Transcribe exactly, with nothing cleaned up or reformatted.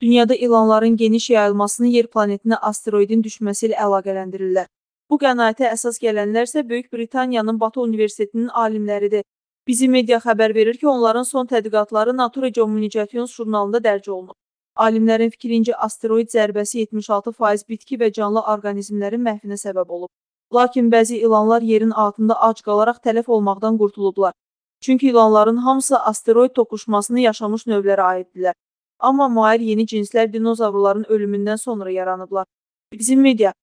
Dünyada ilanların geniş yayılmasını yer planetinə asteroidin düşməsi ilə əlaqələndirirlər. Bu qənaətə əsas gələnlər isə Böyük Britaniyanın Batı Universitetinin alimləridir. Bizi media xəbər verir ki, onların son tədqiqatları Nature Communications jurnalında dərc olunub. Alimlərin fikrincə, asteroid zərbəsi yetmiş altı faiz bitki və canlı orqanizmlərin məhvinə səbəb olub. Lakin bəzi ilanlar yerin altında ac qalaraq tələf olmaqdan qurtulublar. Çünki ilanların hamısı asteroid toqquşmasını yaşamış növlərə aiddirlər. Amma müayir yeni cinslər dinozavrların ölümündən sonra yaranıblar. Bizim media